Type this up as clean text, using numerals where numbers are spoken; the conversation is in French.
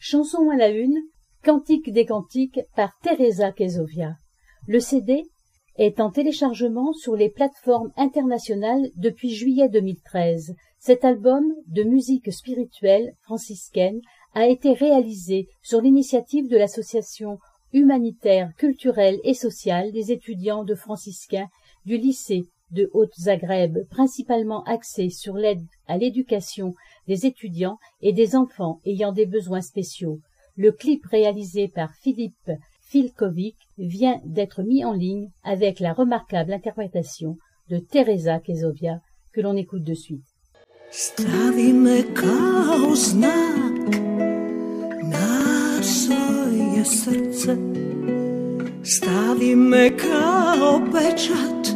Chanson à la une, Cantique des cantiques par Teresa Quesovia. Le CD est en téléchargement sur les plateformes internationales depuis juillet 2013. Cet album de musique spirituelle franciscaine a été réalisé sur l'initiative de l'association humanitaire, culturelle et sociale des étudiants de franciscains du lycée de Haute-Zagreb, principalement axé sur l'aide à l'éducation des étudiants et des enfants ayant des besoins spéciaux. Le clip réalisé par Philippe Filkovic vient d'être mis en ligne avec la remarquable interprétation de Teresa Quesovia que l'on écoute de suite. Stavíme kao znak na svoje srce, stavíme kao pečat